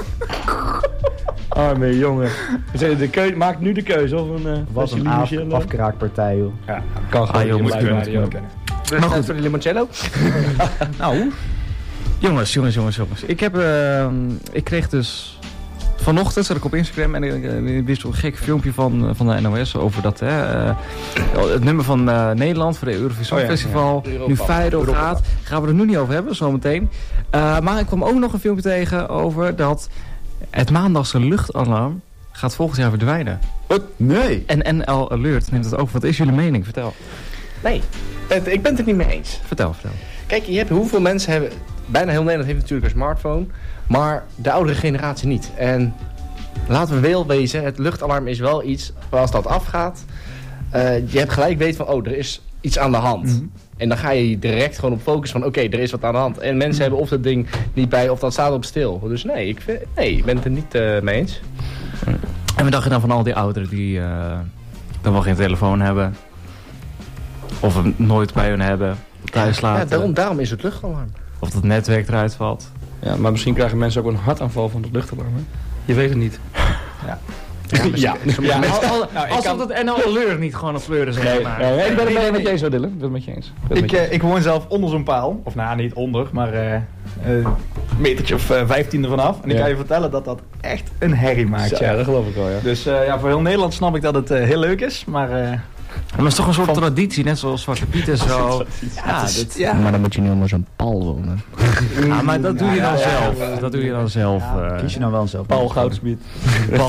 Arme jongen. De keuze, maak nu de keuze of een uh, Wat een af, afkraakpartij, joh. Ja, kan gewoon. Ah, joh, moet kunnen, kunnen. kunnen. Maar goed, voor de limoncello. Nou, jongens, jongens, jongens, jongens. Ik heb, uh, ik kreeg dus vanochtend, zat ik op Instagram en ik uh, wist een gek filmpje van, uh, van de N O S over dat, hè, uh, het nummer van uh, Nederland voor de Eurovisie oh, ja, Festival. Ja. Nu Feyenoord gaat. Gaan we er nu niet over hebben, zometeen. Uh, maar ik kwam ook nog een filmpje tegen over dat het maandagse luchtalarm gaat volgend jaar verdwijnen. Wat? Nee. En N L Alert neemt het over. Wat is jullie mening? Vertel. Nee, ik ben het er niet mee eens. Vertel, vertel. Kijk, je hebt hoeveel mensen hebben... Bijna heel Nederland heeft natuurlijk een smartphone. Maar de oudere generatie niet. En laten we wel wezen, het luchtalarm is wel iets... Als dat afgaat, uh, je hebt gelijk weet van... Oh, er is iets aan de hand. Mm-hmm. En dan ga je direct gewoon op focussen van... Oké, okay, er is wat aan de hand. En mensen mm-hmm. hebben of dat ding niet bij of dat staat op stil. Dus nee, ik, vind, nee, ik ben het er niet uh, mee eens. Mm. En wat dacht je dan van al die ouderen die uh, dan wel geen telefoon hebben? Of hem nooit bij hun hebben? Thuis laten? Ja, daarom, daarom is het luchtalarm. Of dat netwerk eruit valt. Ja, maar misschien krijgen mensen ook een hartaanval van het luchtalarm. Hè? Je weet het niet. Ja. Ja, ja. ja. Al, al, nou, alsof kan... het N L Alert niet gewoon een fleur is. Nee, maar. Nee, nee, ik ben het nee, met je eens, Dylan. Ik ben het met je eens. Ik, ik, uh, ik woon zelf onder zo'n paal. Of nou, niet onder, maar uh, een metertje of uh, vijftien ervan af. En ik ja. kan je vertellen dat dat echt een herrie maakt. Zo, ja. ja, dat geloof ik wel, ja. Dus uh, ja, voor heel Nederland snap ik dat het uh, heel leuk is, maar... Uh, maar dat is toch een soort van... traditie, net zoals Zwarte Piet en zo. Ja, is, dit, ja. Maar dan moet je niet onder zo'n paal wonen. Ja, maar dat doe je dan ja, zelf. Ja, ja. Dat doe je dan zelf. Ja, uh, kies je nou wel zelf. Paul Goudsmiet. Paul.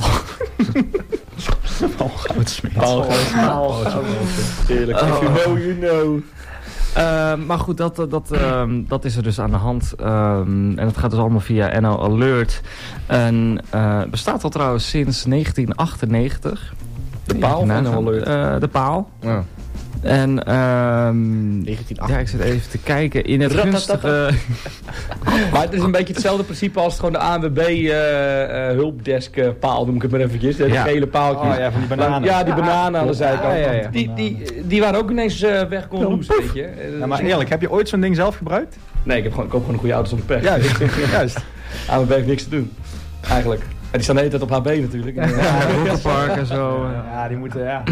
Paul Goudsmiet. Paul Goudsmiet. Heerlijk. If you know, you know. Uh, maar goed, dat, dat, uh, dat is er dus aan de hand. Um, en het gaat dus allemaal via N L Alert. En uh, bestaat al trouwens sinds negentien achtennegentig. De paal of N L Alert? Uh, de paal. Ja. En um, negentien achtennegentig. Ja, ik zit even te kijken in het gunstige... Maar het is een beetje hetzelfde principe als het gewoon de A N W B uh, uh, hulpdesk uh, paal, noem ik het maar eventjes. De ja. gele paaltjes. Oh ja, van die bananen. Ja, die bananen aan de zijkant. Ja, ja, ja. Die, die, die waren ook ineens uh, weg kon loes, weet je. Ja, maar eerlijk, heb je ooit zo'n ding zelf gebruikt? Nee, ik, heb gewoon, ik koop gewoon een goede auto zonder pech. Juist, juist. A N W B heeft niks te doen, eigenlijk. En die staan de hele tijd op H B natuurlijk. Ja, Roepenpark en zo. Ja, die moeten, ja.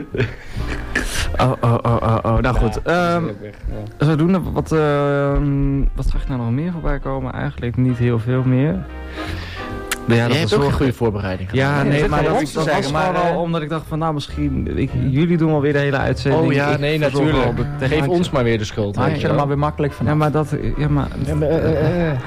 Oh, oh, oh, oh, oh. Nou goed. Um, ja. Zodoende, wat, uh, wat zag ik nou nog meer voorbij komen? Eigenlijk niet heel veel meer. Ja, dat je hebt ook een goede voorbereiding gedaan. Ja, nee, nee maar dat, dat, dat zeggen, was maar, gewoon al omdat ik dacht van, nou misschien, ik, jullie doen alweer de hele uitzending. Oh ja, ik nee, natuurlijk. Geef ons maar weer de schuld. Maak je er maar weer makkelijk van. Ja, maar dat, ja, maar... Ja, maar uh, uh, uh.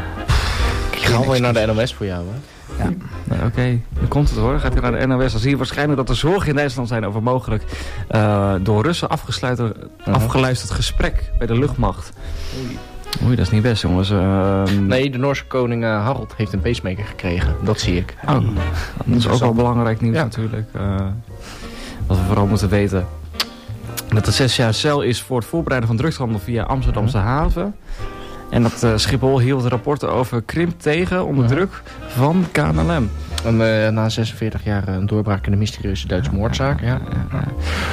Ik ga alweer naar de N O S voor jou, hè. Ja. Nou, Oké, okay. Dan komt het hoor. Gaat hij naar de N O S. Dan zie je waarschijnlijk dat er zorgen in Nederland zijn over mogelijk uh, door Russen afgesluiten, uh-huh. afgeluisterd gesprek bij de luchtmacht. Oei. Oei, dat is niet best, jongens. Uh, nee, de Noorse koning uh, Harald heeft een pacemaker gekregen. Dat zie ik. Oh, dat is ook wel belangrijk nieuws ja. natuurlijk. Uh, wat we vooral moeten weten. Dat de zes jaar cel is voor het voorbereiden van drugshandel via Amsterdamse uh-huh. haven. En dat uh, Schiphol hield rapporten over krimp tegen onder uh-huh. druk van K N L M. En uh, na zesenveertig jaar een doorbraak in de mysterieuze Duitse moordzaak. Ja, ja, ja.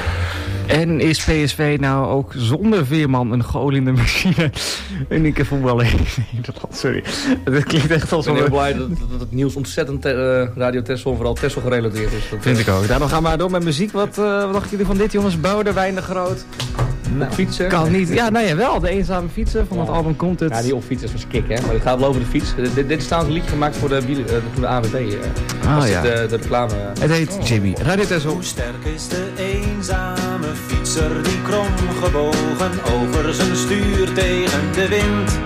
En is P S V nou ook zonder Veerman een geoliede machine? En ik heb voetballen in Nederland, sorry. Dat klinkt echt als... Ik ben heel blij dat, dat het nieuws ontzettend te, uh, Radio Texel, vooral Texel gerelateerd is. Dat, vind uh, ik ook. Nou, dan gaan we maar door met muziek. Wat, uh, wat dachten jullie van dit, jongens? Boudewijn de Groot. Nou, fietsen? Kan niet. Ja, nou ja, wel. De eenzame fietsen van ja. het album Komt Het. Ja, die op fietsen was kick, hè. Maar het gaat wel over de fiets. Uh, dit, dit is trouwens een liedje gemaakt voor de, uh, de A N W B. Uh, ah, ja. De, de reclame. Uh. Het heet oh. Jimmy. Radio Texel. Hoe sterk is de eenzame fietser die krom gebogen over zijn stuur tegen de wind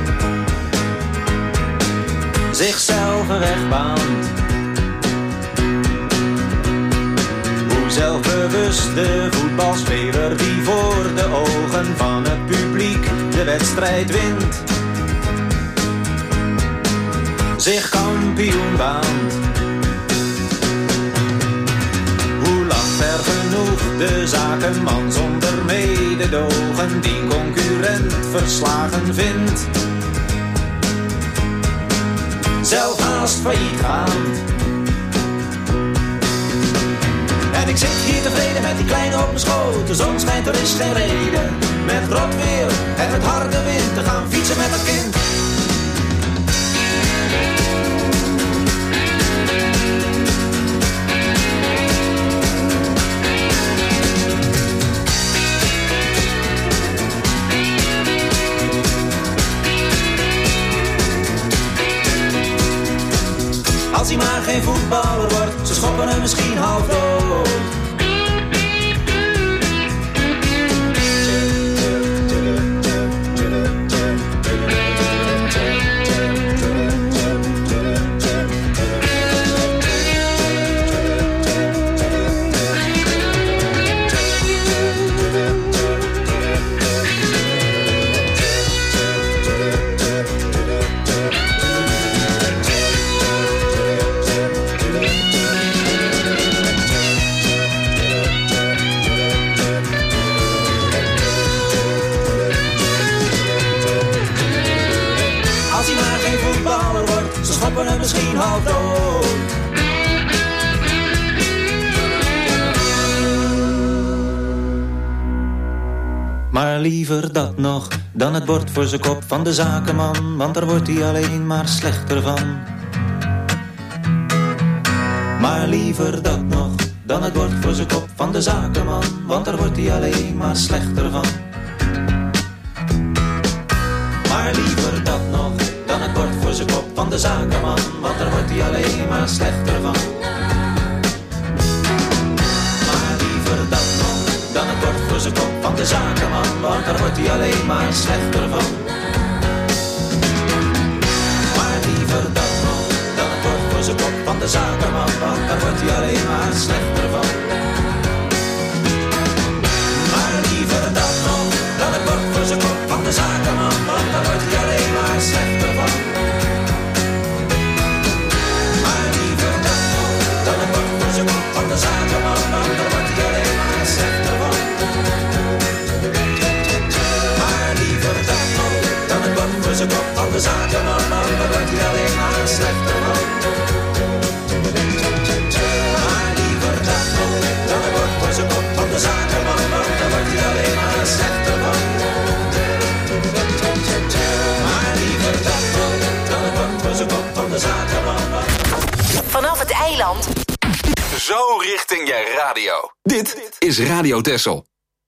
zichzelf een weg baant. Hoe zelfbewust de voetbalspeler die voor de ogen van het publiek de wedstrijd wint zich kampioen baant. Ver genoeg de zakenman zonder mededogen die concurrent verslagen vindt, zelf haast failliet gaand. En ik zit hier tevreden met die kleine op mijn schoot. De zon schijnt, er is geen reden met rot weer en met harde wind te gaan fietsen met een kind. Als hij maar geen voetballer wordt, ze schoppen hem misschien half dood. Misschien half dood. Maar liever dat nog dan het bord voor zijn kop van de zakenman, want daar wordt hij alleen maar slechter van. Maar Maar liever dat nog dan het wordt voor zijn kop van de zakenman, want daar wordt hij alleen maar slechter van. Maar liever dat nog dan het wordt voor zijn kop van de zakenman, want daar wordt hij alleen maar slechter van. Maar liever dat nog dan het wordt voor zijn kop van de zakenman, want daar wordt hij alleen maar slechter van. Maar liever dat nog dan het wordt voor zijn kop van de zakenman, want daar wordt hij alleen maar slechter van. Maar liever dat nog dan het wordt voor zijn kop van de zakenman, want daar wordt hij alleen maar slechter van. Maar liever dat nog dan het wordt voor zijn kop van de zakenman, want daar wordt hij alleen maar slechter van. Maar liever dat nog dan het wordt voor zijn kop van de zakenman, want daar wordt hij alleen maar slechter van. Maar liever dat nog dan het wordt voor zijn kop van de zakenman, want daar wordt hij alleen maar slechter van. Maar liever dat nog dan het wordt voor zijn kop van de zakenman. Vanaf het eiland. Zo richting je radio. Dit is Radio Texel.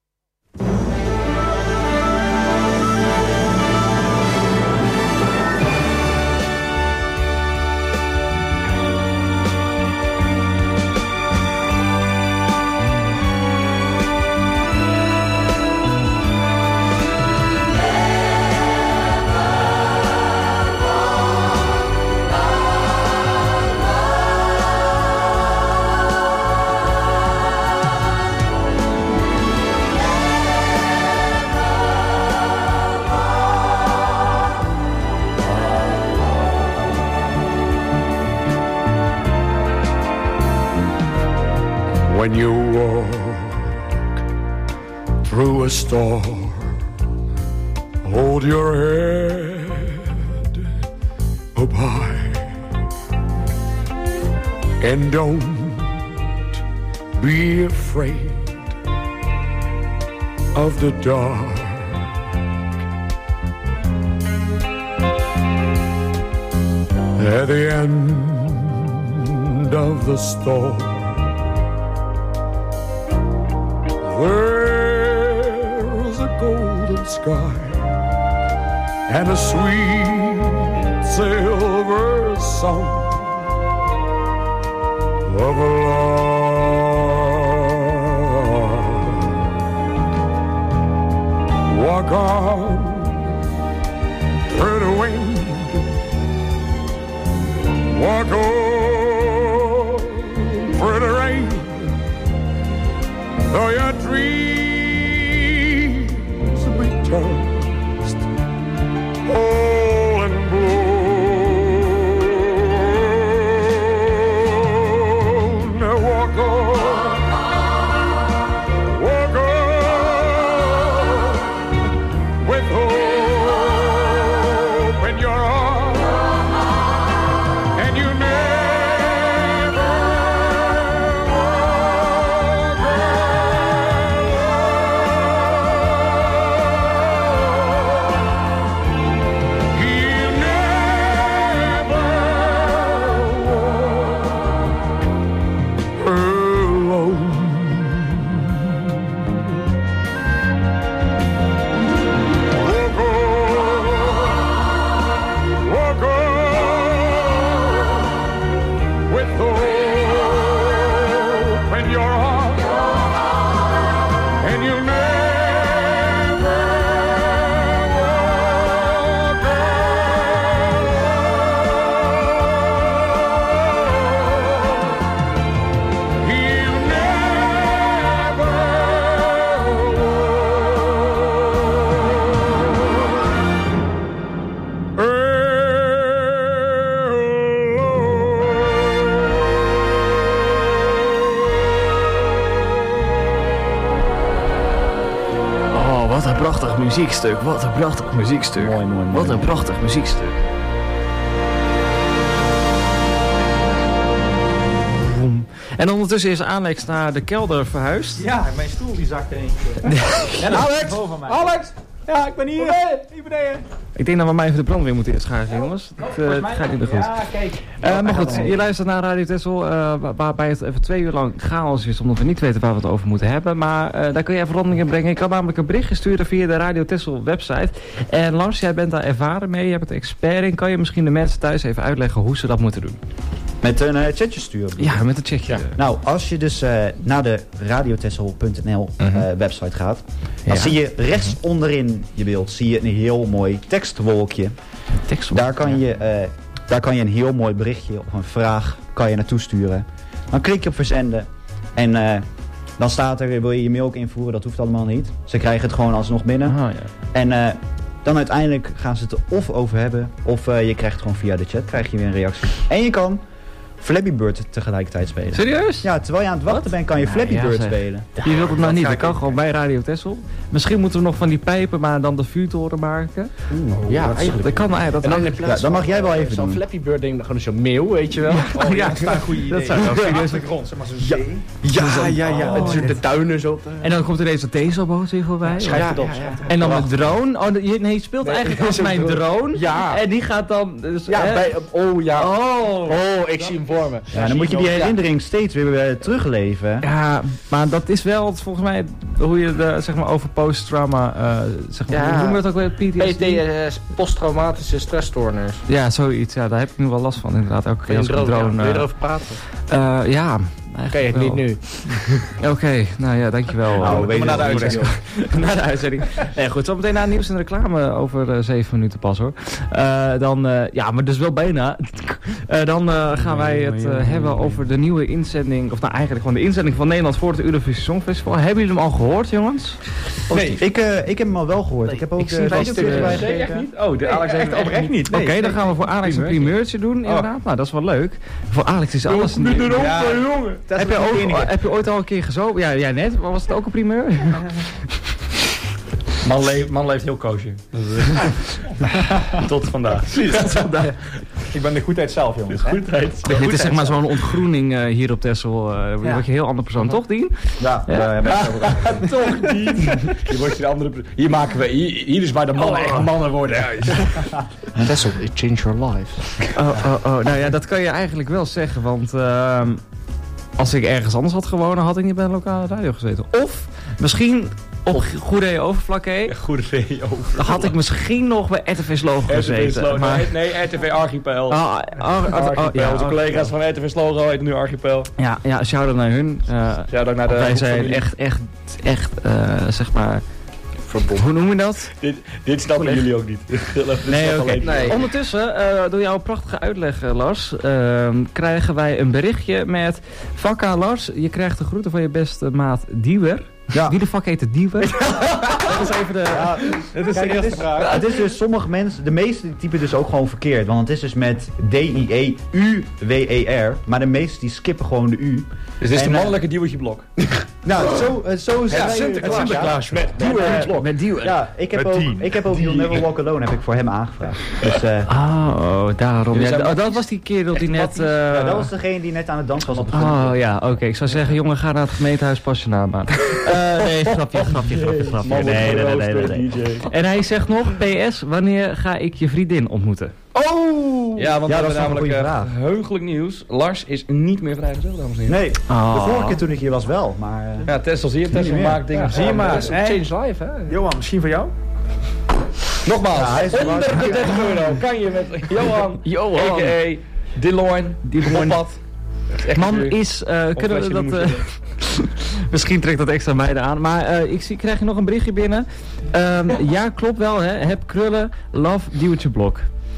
When you walk through a storm, hold your head up high and don't be afraid of the dark. At the end of the storm, there's a golden sky and a sweet silver song of love. Walk on through the wind, walk on through the rain, though your dreams be tossed all and blown. Now walk on, walk on with hope in your heart, and you never muziekstuk, wat een prachtig muziekstuk. Mooi, mooi, mooi. Wat een prachtig muziekstuk. En ondertussen is Alex naar de kelder verhuisd. Ja, mijn stoel die zakte in één keer. Alex! Alex! Ja, ik ben hier. Hier beneden. Ik denk dat we mij even de brandweer moeten inschakelen, jongens. Het, uh, het gaat niet meer goed. Ja, kijk. Uh, maar goed, je luistert naar Radio Texel, uh, waarbij het even twee uur lang chaos is, omdat we niet weten waar we het over moeten hebben. Maar uh, daar kun je veranderingen brengen. Ik kan namelijk een berichtje sturen via de Radio Texel website. En Lars, jij bent daar ervaren mee, je bent er expert in. Kan je misschien de mensen thuis even uitleggen hoe ze dat moeten doen? Met een uh, chatje sturen? Ja, met een chatje. Ja. Nou, als je dus uh, naar de radiotessel punt n l uh, website gaat, dan ja. zie je rechts onderin je beeld zie je een heel mooi tekstwolkje. Tekstwolkje. Daar kan je, uh, daar kan je een heel mooi berichtje of een vraag kan je naartoe sturen. Dan klik je op verzenden en uh, dan staat er, wil je je mail ook invoeren, dat hoeft allemaal niet. Ze krijgen het gewoon alsnog binnen. Oh, ja. En uh, dan uiteindelijk gaan ze het er of over hebben, of uh, je krijgt gewoon via de chat krijg je weer een reactie. En je kan Flappy Bird tegelijkertijd spelen. Serieus? Ja, terwijl je aan het wachten bent kan je nou, Flappy ja, Bird zeg. spelen. Ja, je wilt het nou niet, dat kan gewoon bij Radio Texel. Misschien moeten we nog van die pijpen, maar dan de vuurtoren maken. Oeh, ja, dat, eigenlijk. Dat kan eigenlijk. En dan in plaats ja, dan mag jij wel even zo'n doen. Flappy Bird ding, gewoon zo'n meeuw, weet je wel. Oh, ja, ja, dat is een goede idee. Dat zou wel serieus de grond, zeg maar zo'n ja. zee. Ja, ja, ja. Oh, de, de tuinen zo. Te... En dan komt er deze Tezelboot weer voorbij. Schrijf het op. Ja, ja, ja. En dan een drone. Oh, je, nee, je speelt nee, eigenlijk als mijn drone. Ja. En die gaat dan... Dus, ja, hè? bij, oh ja. Oh, oh ik zie hem voor me. Ja, dan moet je die herinnering steeds weer uh, terugleven. Ja, maar dat is wel volgens mij hoe je de, zeg maar over post-trauma, uh, zeg maar, ja. hoe noemen we het ook weer? P T S D? P T S, posttraumatische stressstoornis. Ja, zoiets. Ja, daar heb ik nu wel last van inderdaad. Elke keer als ik een drone... Wil je uh, erover praten? Uh, ja, Oké, okay, het niet nu. Oké, okay, nou ja, dankjewel. Nou, weet je naar de uitzending. Na de uitzending. Nee, goed, zo meteen na nieuws en reclame over uh, zeven minuten pas hoor. Uh, dan, uh, ja, maar dus wel bijna. uh, dan uh, gaan wij het uh, hebben over de nieuwe inzending, of nou eigenlijk gewoon de inzending van Nederland voor het Eurovisie Songfestival. Hebben jullie hem al gehoord, jongens? Of nee, ik, uh, ik heb hem al wel gehoord. Nee, ik heb ook ik zie vast uh, uh, nee, echt niet. Oh, de Alex heeft het echt niet. Oké, okay, dan gaan we voor Alex een primeurtje doen, inderdaad. Oh. Nou, dat is wel leuk. Voor Alex is alles nieuw. Ja, jongen. Heb je, ook, heb je ooit al een keer gezopen? Ja, jij net. Was het ook een primeur? Man, leef, man leeft heel koosje. Tot vandaag. Tot vandaag. Ik ben de goedheid zelf, jongens. De goedheid. Dit is zeg maar zo'n ontgroening uh, hier op Texel. Uh, ja. Word je een heel ander persoon, toch, Dien? Ja, ja. ja, ja, ja. Toch niet. Hier word je de andere. Hier maken we. Hier, hier is waar de mannen oh. echt mannen worden. Texel, it changed your life. Oh, oh, oh. Nou ja, dat kan je eigenlijk wel zeggen, want. Uh, Als ik ergens anders had gewoond, had ik niet bij een lokale radio gezeten. Of misschien op Goede Overflakke. Goede Overflakke. Dan had ik misschien nog bij R T V Slogo gezeten. Slogo. Maar... Nee, R T V Archipel. Ah, ar ar Archipel. Oh, ja, Onze collega's van R T V Slogo heten nu Archipel. Ja, ja, shout-out naar hun. Uh, shout-out naar de wij zijn echt, echt, echt, uh, zeg maar... Verbonden. Hoe noem je dat? Dit, dit snappen oh, jullie ook niet. Nee, okay. nee. Ondertussen, uh, door jouw prachtige uitleg, uh, Lars, uh, krijgen wij een berichtje met... Vakka, Lars, je krijgt de groeten van je beste maat Diewer. Ja. Wie de fuck heet het Diewer? Dat is even de... Ja, dit is Kijk, de eerste vraag. Ja, het is dus sommige mensen, de meeste typen dus ook gewoon verkeerd. Want het is dus met D I E U W E R. Maar de meeste die skippen gewoon de U. Dus dit is de mannelijke Diewertje Blok. Nou, zo, zo is het. Ja, Sinterklaas, Sinterklaas ja. Met Diewer Blok. Met Diewer. Ja, ik heb met ook, ik heb ook You'll Never Walk Alone heb ik voor hem aangevraagd. Dus, uh, oh, daarom. Ja, ja, dat was die kerel die net... Uh... Ja, dat was degene die net aan het dansen was op de grond. Oh ja, oké. Okay. Ik zou zeggen, jongen, ga naar het gemeentehuis, pas je naam aan. Uh, nee, grapje, grapje, grapje, grapje. Nee, nee, nee, nee, nee, nee. En hij zegt nog, P S, wanneer ga ik je vriendin ontmoeten? Oh! Ja, want ja, we dat hebben namelijk uh, heugelijk nieuws. Lars is niet meer vrijgezel, dames en heren. Nee, oh. de vorige keer toen ik hier was wel, maar... Uh, ja, Tessel, zie je, Tessel maakt dingen. Ja, zie je maar. Hey. Change life, hè? Johan, misschien voor jou? Nogmaals, ja, honderddertig euro kan je met Johan, Johan. a k a. Dilloin, Dilloin. Man is, uh, kunnen we dat... Uh, misschien trekt dat extra meiden aan. Maar uh, ik zie, krijg je nog een berichtje binnen. Um, ja, klopt wel. Hè. Heb krullen. Love Diewertje Blok.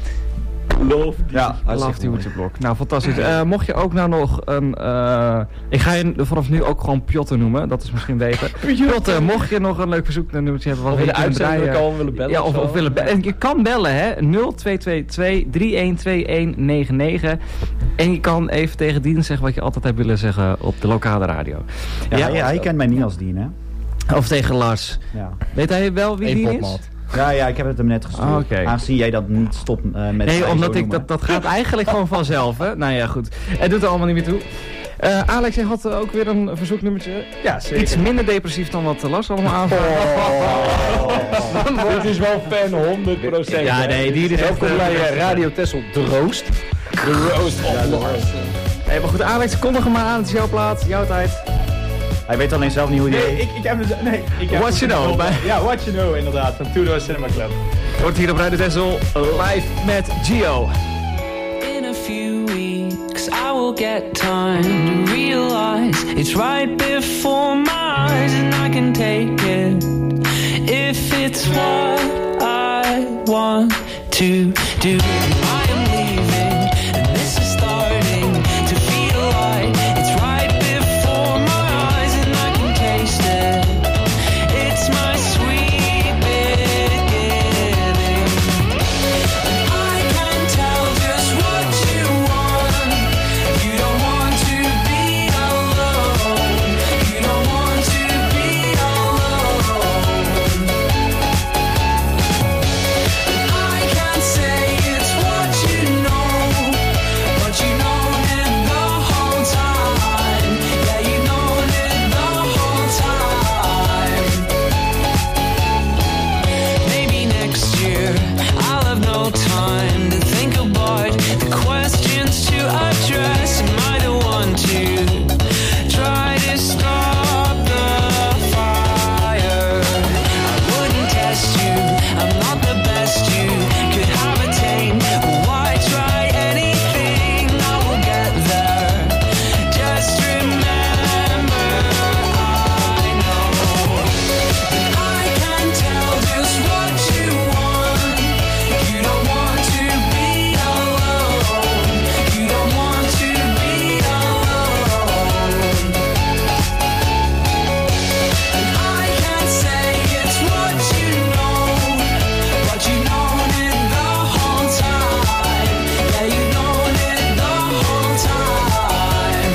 Love, ja, love Diewertje Blok. Nou, fantastisch. Uh, mocht je ook nou nog een... Uh, ik ga je vanaf nu ook gewoon Pjotte noemen. Dat is misschien beter. Pjotte, mocht je nog een leuk verzoeknummertje hebben... Of je de uitzending kan willen bellen. Ja, of, of willen bellen. En je kan bellen, hè. nul twee twee twee drie een twee een negen negen. En je kan even tegen Dien zeggen wat je altijd hebt willen zeggen op de lokale radio. Ja, ja, ja hij kent mij niet als Dien, hè. Of tegen Lars. Ja. Weet hij wel wie Dien is? Ja, ja, ik heb het hem net gestuurd. Oh, okay. Aangezien jij dat niet stopt uh, met... Nee, omdat ik dat, dat gaat eigenlijk gewoon vanzelf, hè. Nou ja, goed. Het doet er allemaal niet meer toe. Uh, Alex, jij had uh, ook weer een verzoeknummertje. Ja, zeker. Iets minder depressief dan wat Lars allemaal aanvraagt. Oh. Dit is wel fan honderd procent. Ja, nee, die is ook bij uh, Radio Tessel, de Roost. De Roost of ja, Lars. Hey, maar goed, Alex, kondig hem maar aan. Het is jouw plaats, jouw tijd. Hij weet alleen zelf niet hoe die nee, heet. ik, ik heb het, nee, ik heb What You Know. Bij... Ja, What You Know inderdaad, van Two Door Cinema Club. Wordt hier op Radio Tessel live met Gio. In a few weeks I will get time to realize it's right before my eyes and I can take it if it's what I want to do. I am leaving and this is starting to feel like it's right before my eyes and I can taste it. It's my sweet beginning. And I can tell just what you want. You don't want to be alone. You don't want to be alone. And I can say it's what you know, but you known it the whole time. Yeah, you known it the whole time. Maybe next year I'll have no time to think about the questions to address. Am I the one to try to stop the fire? I wouldn't test you, I'm not the best you could have attained. Why try anything? I will get there. Just remember, I know that I can tell just what you want. You don't want to be alone. You don't want to be alone. And I can say it's what you know, but you known it the whole time. Yeah, you known it the whole time.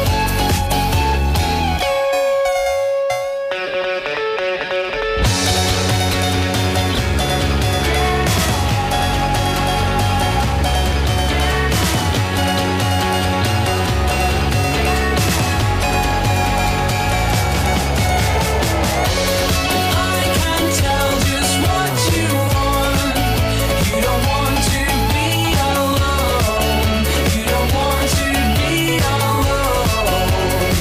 I can tell just what you want. You don't want to be alone. You don't want to be alone.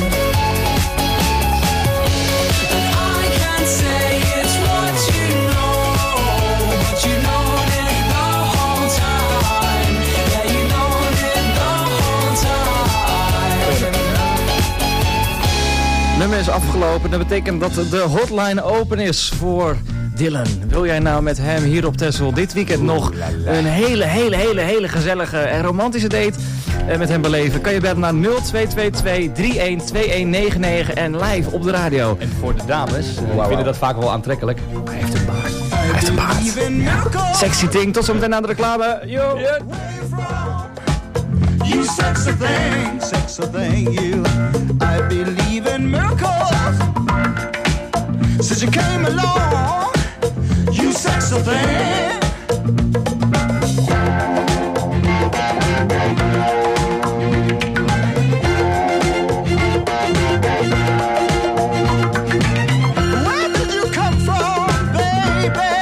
And I can say it's what you know, but you known it the whole time. Yeah, you known it the whole time. Nummer is afgelopen. Dat betekent dat de hotline open is voor Dylan. Wil jij nou met hem hier op Texel dit weekend nog een hele, hele, hele, hele gezellige en romantische date eh, met hem beleven? Kan je bellen naar nul twee twee twee drie een twee een negen negen en live op de radio. En voor de dames, uh, wow, vinden dat vaak wel aantrekkelijk. Hij heeft een baard. Hij heeft een baard. Sexy ting. Tot zometeen na de reclame. Yo. You sexy thing, sexy thing, you. I believe in miracles. Since you came along, you sexy thing. Where did you come from, baby?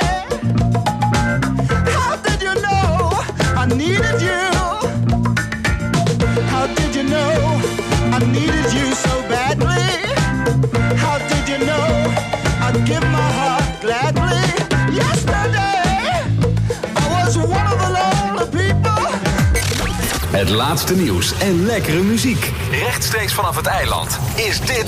How did you know I needed you? How did you know I needed you so badly? How did you know I'd give my heart gladly? Yesterday I was one of the lonely people. Het laatste nieuws en lekkere muziek. Rechtstreeks vanaf het eiland is dit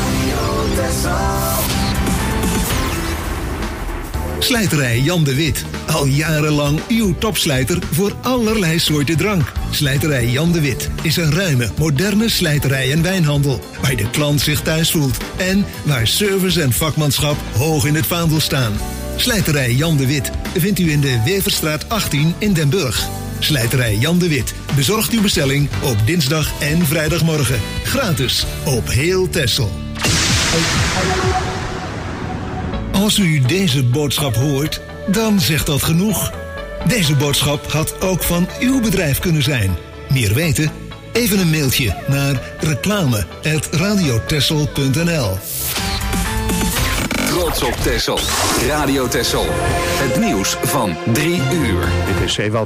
Slijterij Jan de Wit. Al jarenlang uw topslijter voor allerlei soorten drank. Slijterij Jan de Wit is een ruime, moderne slijterij en wijnhandel. Waar de klant zich thuis voelt. En waar service en vakmanschap hoog in het vaandel staan. Slijterij Jan de Wit vindt u in de Weverstraat achttien in Den Burg. Slijterij Jan de Wit bezorgt uw bestelling op dinsdag en vrijdagmorgen. Gratis op heel Texel. Als u deze boodschap hoort, dan zegt dat genoeg. Deze boodschap had ook van uw bedrijf kunnen zijn. Meer weten? Even een mailtje naar reclame at radiotessel punt n l. Trots op Texel. Radio Texel. Het nieuws van drie uur. Dit is Ewald.